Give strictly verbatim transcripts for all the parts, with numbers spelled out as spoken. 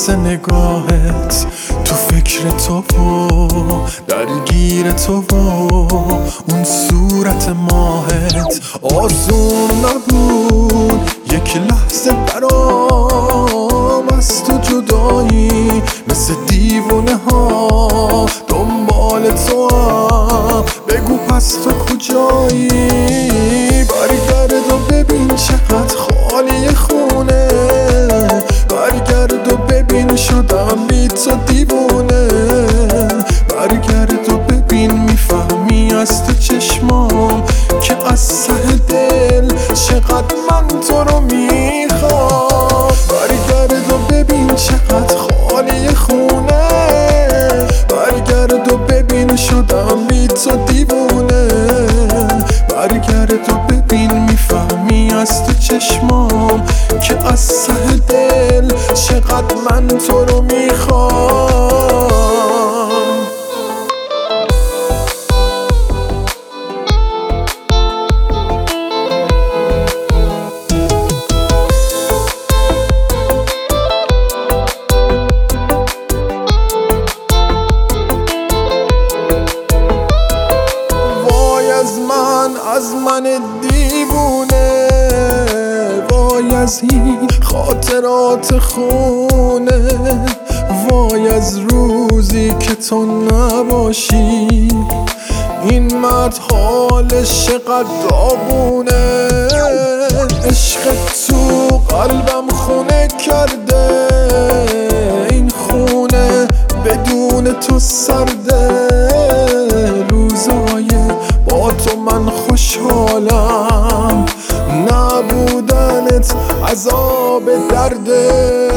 لحظه نگاهت، تو فکر تو و درگیر تو و اون صورت ماهت. آسون نبود یک لحظه برام از تو جدایی، مثل دیوونه ها دنبال تو هم. بگو پس تو کجایی؟ برگرد و ببین چقدر خالی خونه، برگرد و ببین شدم بی تو دیوونه. برگرد و ببین میفهمی از تو چشمام که از ته دل چقدر من تو رو میخوام. برگرد و ببین چقدر خالی خونه، برگرد و ببین شدم بی تو دیوونه. برگرد و ببین میفهمی از تو چشمام که از ته دل چقدر من تو رو میخوام. از من دیوونه، وای از این خاطرات خونه، وای از روزی که تو نباشی. این مرد حالش چقدر داغونه، عشق تو قلبم خونه کرده. این خونه بدون تو سرده، روزای با تو من خوشحالم، نبودنت عذاب درده.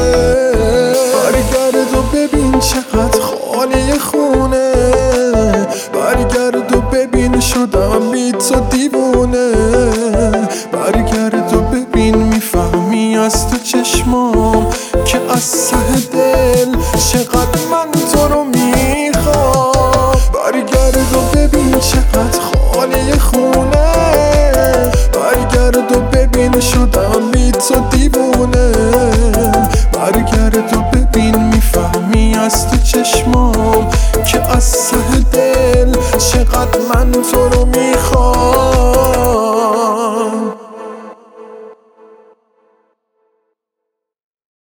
برگرد و ببین چقدر خالی خونه، برگرد و ببین شدم بی تو دیوونه. برگرد و ببین میفهمی از تو چشمام که از ته دل چقدر من تو رو میخوام. برگرد و ببین چقدر خالی خونه، برگرد و ببین شدم بی تو دیوونه. برگرد و ببین میفهمی از تو چشمام که از ته دل چقدر من تو رو میخوام.